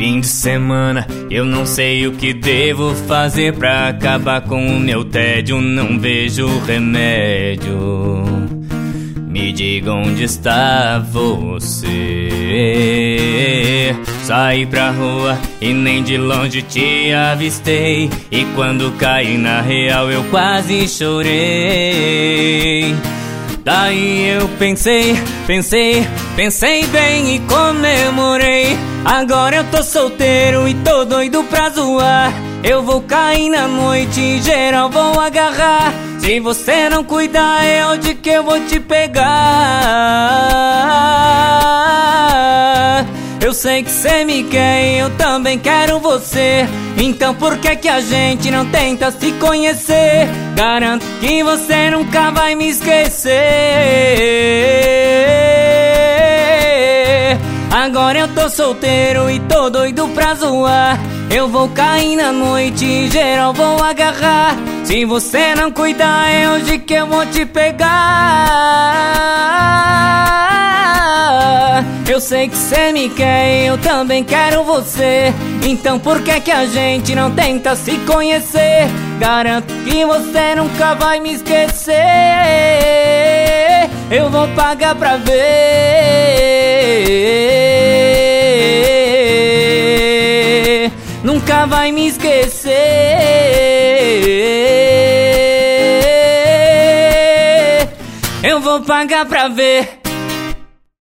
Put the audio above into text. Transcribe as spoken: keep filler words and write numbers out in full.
Fim de semana, eu não sei o que devo fazer pra acabar com o meu tédio. Não vejo remédio. Me diga onde está você. Saí pra rua e nem de longe te avistei, e quando caí na real eu quase chorei. Daí eu pensei, pensei, pensei bem e comemorei. Agora eu tô solteiro e tô doido pra zoar. Eu vou cair na noite e geral vou agarrar. Se você não cuidar é onde que eu vou te pegar. Eu sei que cê me quer e eu também quero você. Então por que que a gente não tenta se conhecer? Garanto que você nunca vai me esquecer. Agora eu tô solteiro e tô doido pra zoar. Eu vou cair na noite e geral vou agarrar. Se você não cuidar é hoje que eu vou te pegar. Eu sei que cê me quer e eu também quero você. Então por que que a gente não tenta se conhecer? Garanto que você nunca vai me esquecer. Eu vou pagar pra ver. Nunca vai me esquecer. Eu vou pagar pra ver.